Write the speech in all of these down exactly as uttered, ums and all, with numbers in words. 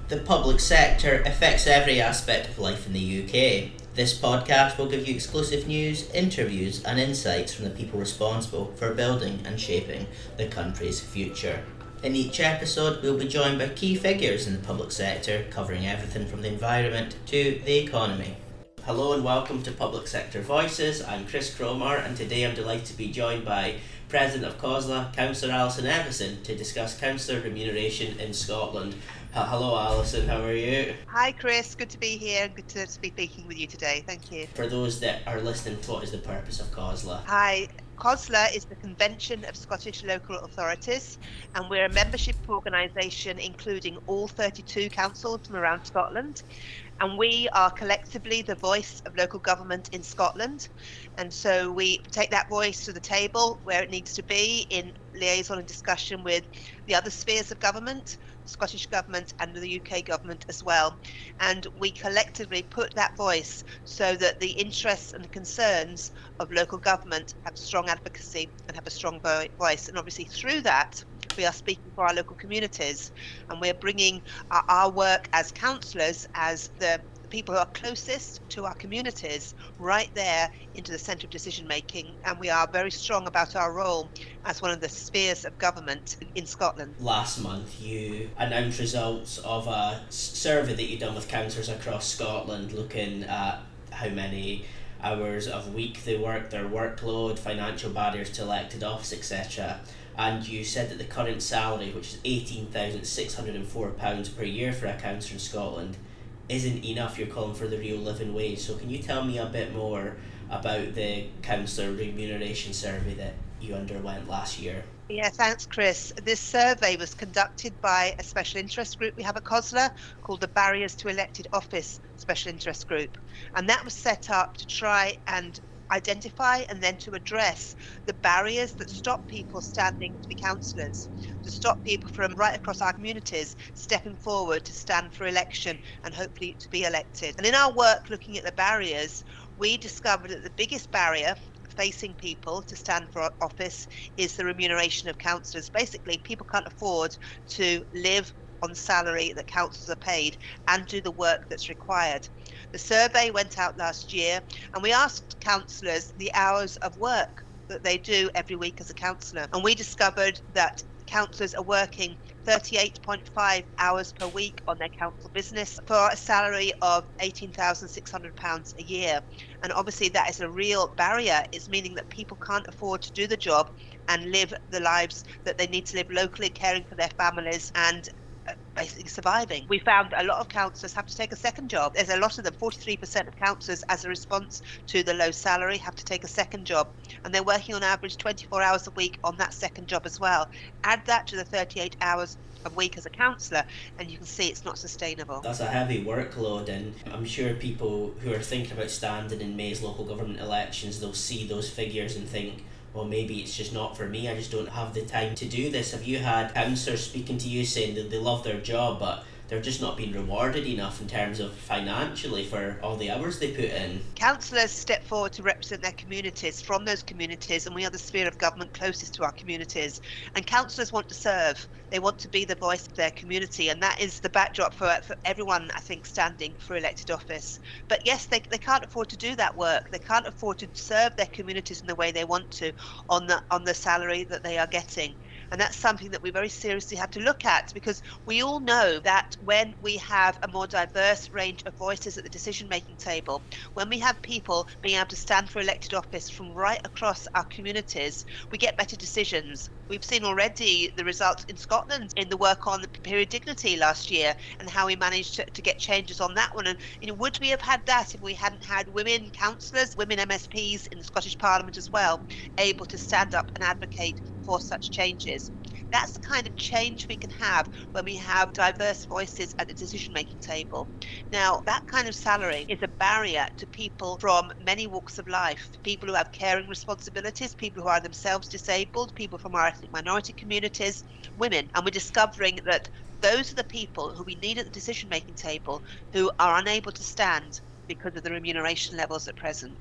The public sector affects every aspect of life in the U K. This podcast will give you exclusive news, interviews and insights from the people responsible for building and shaping the country's future. In each episode, we'll be joined by key figures in the public sector, covering everything from the environment to the economy. Hello and welcome to Public Sector Voices. I'm Chris Cromer, and today I'm delighted to be joined by President of COSLA, Councillor Alison Everson, to discuss councillor remuneration in Scotland. Hello Alison, how are you? Hi Chris, good to be here, good to be speaking with you today, thank you. For those that are listening, what is the purpose of COSLA? Hi, COSLA is the Convention of Scottish Local Authorities, and we're a membership organisation including all thirty-two councils from around Scotland. And we are collectively the voice of local government in Scotland. And so we take that voice to the table where it needs to be in liaison and discussion with the other spheres of government, Scottish Government and the U K Government as well. And we collectively put that voice so that the interests and the concerns of local government have strong advocacy and have a strong voice. And obviously through that, we are speaking for our local communities, and we're bringing our, our work as councillors, as the people who are closest to our communities, right there into the centre of decision making. And we are very strong about our role as one of the spheres of government in Scotland. Last month you announced results of a survey that you've done with councillors across Scotland, looking at how many hours of week they work, their workload, financial barriers to elected office, et cetera. And you said that the current salary, which is eighteen thousand six hundred four pounds per year for a councillor in Scotland, isn't enough. You're calling for the real living wage. So can you tell me a bit more about the councillor remuneration survey that you underwent last year? Yeah, thanks, Chris. This survey was conducted by a special interest group we have at COSLA called the Barriers to Elected Office Special Interest Group. And that was set up to try and identify and then to address the barriers that stop people standing to be councillors, to stop people from right across our communities stepping forward to stand for election and hopefully to be elected. And in our work looking at the barriers, we discovered that the biggest barrier facing people to stand for office is the remuneration of councillors. Basically, people can't afford to live on salary that councillors are paid and do the work that's required. The survey went out last year and we asked councillors the hours of work that they do every week as a councillor, and we discovered that councillors are working thirty-eight point five hours per week on their council business for a salary of eighteen thousand six hundred pounds a year. And obviously that is a real barrier. It's meaning that people can't afford to do the job and live the lives that they need to live locally, caring for their families and basically surviving. We found a lot of councillors have to take a second job. There's a lot of them, forty-three percent of councillors, as a response to the low salary, have to take a second job, and they're working on average twenty-four hours a week on that second job as well. Add that to the thirty-eight hours a week as a councillor and you can see it's not sustainable. That's a heavy workload, and I'm sure people who are thinking about standing in May's local government elections, they'll see those figures and think, well, maybe it's just not for me, I just don't have the time to do this. Have you had councillors speaking to you saying that they love their job but they're just not being rewarded enough in terms of financially for all the hours they put in? Councillors step forward to represent their communities from those communities, and we are the sphere of government closest to our communities. And councillors want to serve. They want to be the voice of their community, and that is the backdrop for, for everyone, I think, standing for elected office. But yes, they, they can't afford to do that work. They can't afford to serve their communities in the way they want to on the on the salary that they are getting. And that's something that we very seriously have to look at, because we all know that when we have a more diverse range of voices at the decision-making table, when we have people being able to stand for elected office from right across our communities, we get better decisions. We've seen already the results in Scotland in the work on the period dignity last year and how we managed to, to get changes on that one. And you know, would we have had that if we hadn't had women councillors, women M S Ps in the Scottish Parliament as well, able to stand up and advocate for such changes? That's the kind of change we can have when we have diverse voices at the decision-making table. Now, that kind of salary is a barrier to people from many walks of life, people who have caring responsibilities, people who are themselves disabled, people from our ethnic minority communities, women. And we're discovering that those are the people who we need at the decision-making table who are unable to stand because of the remuneration levels at present.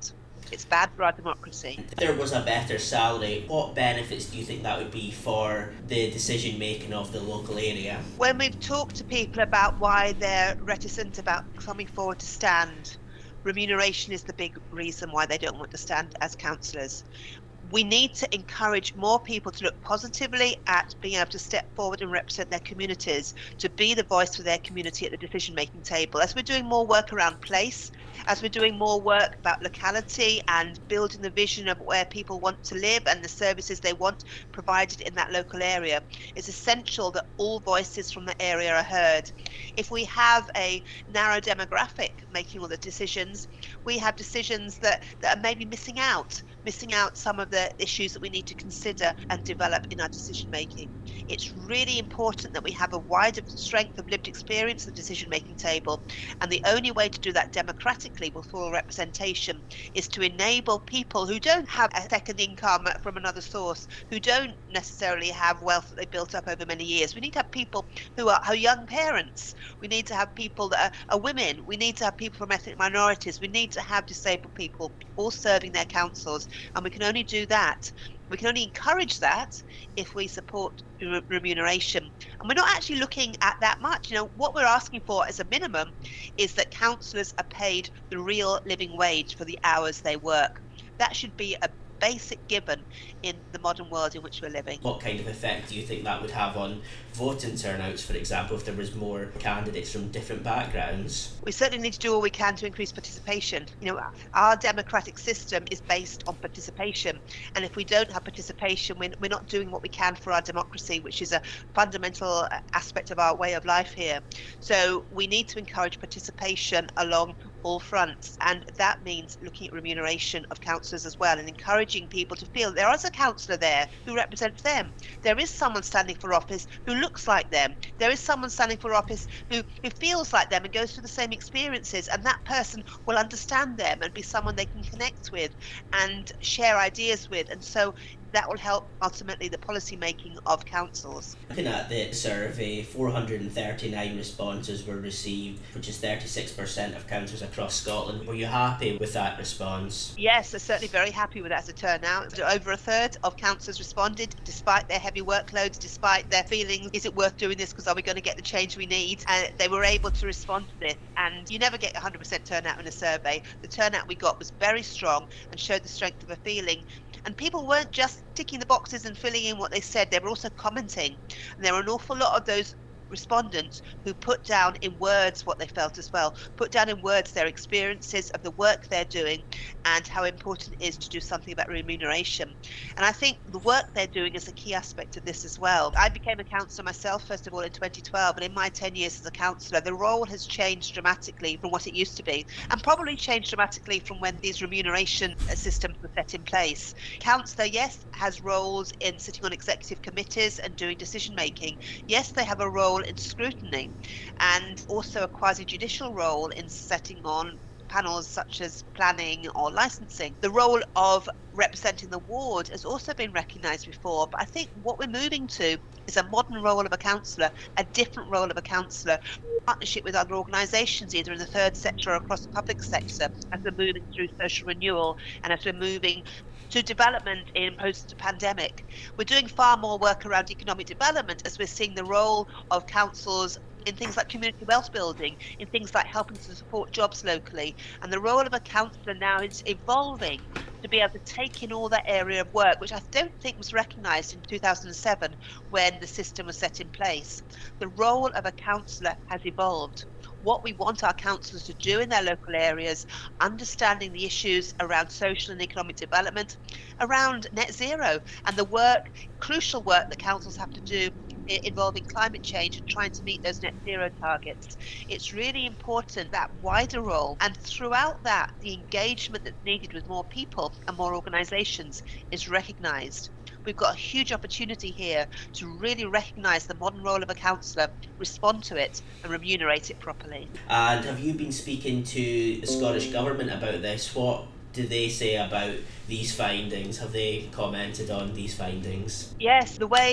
It's bad for our democracy. If there was a better salary, what benefits do you think that would be for the decision making of the local area? When we've talked to people about why they're reticent about coming forward to stand, remuneration is the big reason why they don't want to stand as councillors. We need to encourage more people to look positively at being able to step forward and represent their communities, to be the voice for their community at the decision-making table. As we're doing more work around place, as we're doing more work about locality and building the vision of where people want to live and the services they want provided in that local area, it's essential that all voices from the area are heard. If we have a narrow demographic making all the decisions, we have decisions that, that are maybe missing out, missing out some of the issues that we need to consider and develop in our decision making. It's really important that we have a wider strength of lived experience at the decision making table, and the only way to do that democratically with full representation is to enable people who don't have a second income from another source, who don't necessarily have wealth that they built up over many years. We need to have people who are, who are young parents. We need to have people that are, are women. We need to have people from ethnic minorities. We need to have disabled people all serving their councils. And we can only do that, we can only encourage that if we support re- remuneration. And we're not actually looking at that much. You know, what we're asking for as a minimum is that councillors are paid the real living wage for the hours they work. That should be a basic given in the modern world in which we're living. What kind of effect do you think that would have on voting turnouts, for example, if there was more candidates from different backgrounds? We certainly need to do all we can to increase participation. You know, our democratic system is based on participation, and if we don't have participation, we're, we're not doing what we can for our democracy, which is a fundamental aspect of our way of life here. So we need to encourage participation along all fronts, and that means looking at remuneration of councillors as well and encouraging people to feel there is a councillor there who represents them. There is someone standing for office who looks like them. There is someone standing for office who, who feels like them and goes through the same experiences, and that person will understand them and be someone they can connect with and share ideas with, and so that will help ultimately the policy making of councils. Looking at the survey, four hundred thirty-nine responses were received, which is thirty-six percent of councils across Scotland. Were you happy with that response? Yes, I'm certainly very happy with that as a turnout. Over a third of councillors responded, despite their heavy workloads, despite their feelings, is it worth doing this because are we going to get the change we need? And they were able to respond to this. And you never get one hundred percent turnout in a survey. The turnout we got was very strong and showed the strength of a feeling. And people weren't just ticking the boxes and filling in what they said, they were also commenting. And there were an awful lot of those respondents who put down in words what they felt as well, put down in words their experiences of the work they're doing and how important it is to do something about remuneration. And I think the work they're doing is a key aspect of this as well. I became a councillor myself, first of all, in twenty twelve, and in my ten years as a councillor, the role has changed dramatically from what it used to be, and probably changed dramatically from when these remuneration systems were set in place. Councillor, yes, has roles in sitting on executive committees and doing decision making. Yes, they have a role in scrutiny and also a quasi-judicial role in setting on panels such as planning or licensing. The role of representing the ward has also been recognised before, but I think what we're moving to is a modern role of a councillor, a different role of a councillor, partnership with other organisations, either in the third sector or across the public sector, as we're moving through social renewal and as we're moving to development in post-pandemic. We're doing far more work around economic development as we're seeing the role of councils in things like community wealth building, in things like helping to support jobs locally. And the role of a councillor now is evolving to be able to take in all that area of work, which I don't think was recognised in two thousand seven when the system was set in place. The role of a councillor has evolved. What we want our councillors to do in their local areas, understanding the issues around social and economic development, around net zero, and the work, crucial work that councils have to do involving climate change and trying to meet those net zero targets. It's really important, that wider role, and throughout that, the engagement that's needed with more people and more organisations is recognised. We've got a huge opportunity here to really recognise the modern role of a councillor, respond to it and remunerate it properly. And have you been speaking to the Scottish Government about this? What do they say about these findings? Have they commented on these findings? Yes, the way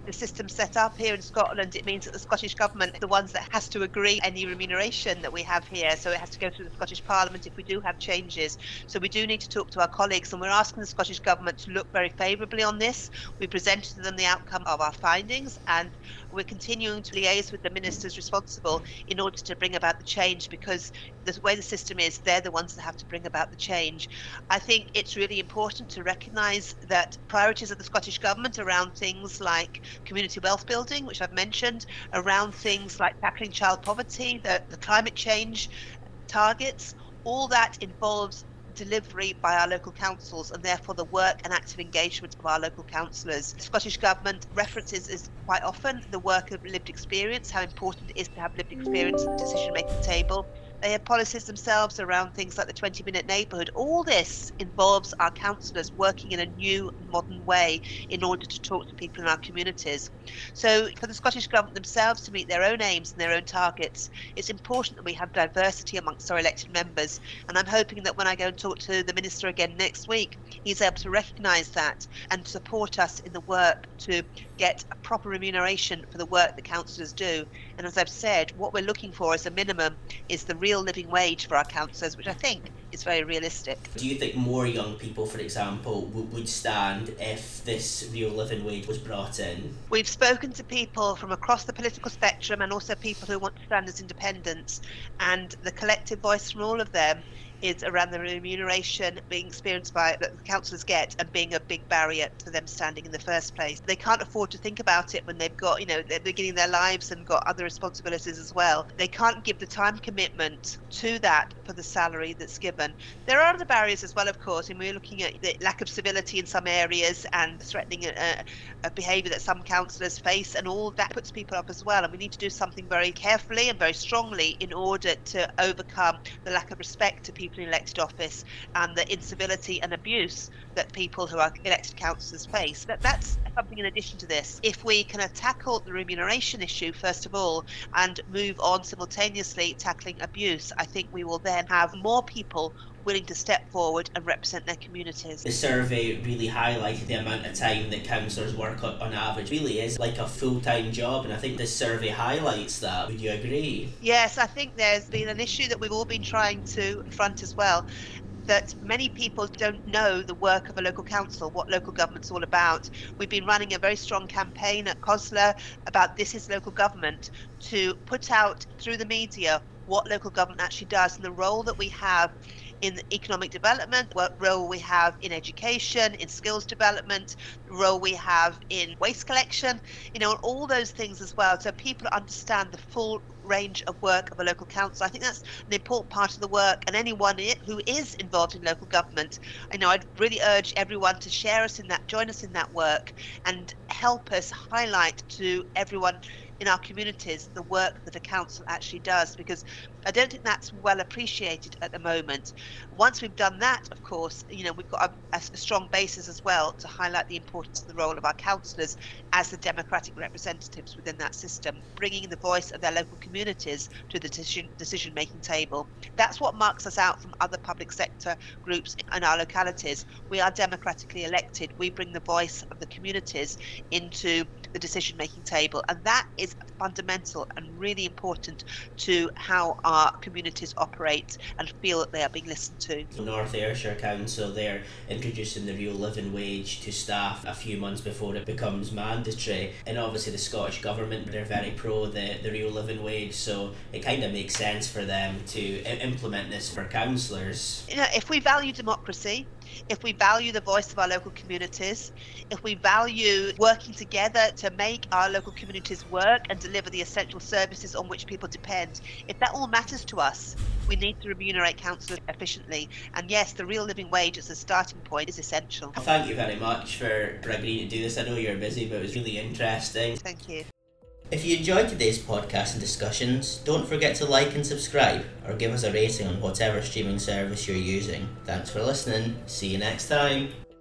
the system set up here in Scotland, it means that the Scottish Government are the ones that has to agree any remuneration that we have here. So it has to go through the Scottish Parliament if we do have changes. So we do need to talk to our colleagues, and we're asking the Scottish Government to look very favourably on this. We presented to them the outcome of our findings, and we're continuing to liaise with the ministers responsible in order to bring about the change, because the way the system is, they're the ones that have to bring about the change. I think it's really important to recognise that priorities of the Scottish Government around things like community wealth building, which I've mentioned, around things like tackling child poverty, the, the climate change targets, all that involves delivery by our local councils, and therefore the work and active engagement of our local councillors. The Scottish Government references is quite often the work of lived experience, how important it is to have lived experience at the decision-making table. They have policies themselves around things like the twenty minute neighbourhood. All this involves our councillors working in a new, modern way in order to talk to people in our communities. So for the Scottish Government themselves to meet their own aims and their own targets, it's important that we have diversity amongst our elected members. And I'm hoping that when I go and talk to the Minister again next week, he's able to recognise that and support us in the work to get a proper remuneration for the work that councillors do. And as I've said, what we're looking for as a minimum is the real living wage for our councillors, which I think is very realistic. Do you think more young people, for example, w- would stand if this real living wage was brought in? We've spoken to people from across the political spectrum and also people who want to stand as independents, and the collective voice from all of them is around the remuneration being experienced by that the councillors get and being a big barrier to them standing in the first place. They can't afford to think about it when they've got, you know, they're beginning their lives and got other responsibilities as well. They can't give the time commitment to that for the salary that's given. There are other barriers as well, of course, and we're looking at the lack of civility in some areas and threatening uh, a behaviour that some councillors face, and all that puts people up as well. And we need to do something very carefully and very strongly in order to overcome the lack of respect to people in elected office and the incivility and abuse that people who are elected councillors face. That that's something in addition to this. If we can tackle the remuneration issue first of all and move on simultaneously tackling abuse, I think we will then have more people willing to step forward and represent their communities. The survey really highlighted the amount of time that councillors work on average really is like a full-time job, and I think this survey highlights that. Would you agree? Yes, I think there's been an issue that we've all been trying to confront as well, that many people don't know the work of a local council, what local government's all about. We've been running a very strong campaign at COSLA about This is Local Government, to put out through the media what local government actually does and the role that we have in economic development, what role we have in education, in skills development, the role we have in waste collection, you know, all those things as well, so people understand the full range of work of a local council. I think that's an important part of the work, and anyone who is involved in local government, I know I'd really urge everyone to share us in that, join us in that work, and help us highlight to everyone in our communities the work that a council actually does, because I don't think that's well appreciated at the moment. Once we've done that, of course, you know, we've got a, a strong basis as well to highlight the importance of the role of our councillors as the democratic representatives within that system, bringing the voice of their local communities to the decision, decision-making table. That's what marks us out from other public sector groups in our localities. We are democratically elected. We bring the voice of the communities into the decision-making table, and that is fundamental and really important to how our communities operate and feel that they are being listened to. North Ayrshire Council, they're introducing the real living wage to staff a few months before it becomes mandatory, and obviously the Scottish Government, they're very pro the, the real living wage, so it kind of makes sense for them to I- implement this for councillors. You know, if we value democracy, if we value the voice of our local communities, if we value working together to make our local communities work and deliver the essential services on which people depend, if that all matters to us, we need to remunerate councillors efficiently. And yes, the real living wage as a starting point is essential. Well, thank you very much for, for agreeing to do this. I know you're busy, but it was really interesting. Thank you. If you enjoyed today's podcast and discussions, don't forget to like and subscribe, or give us a rating on whatever streaming service you're using. Thanks for listening. See you next time.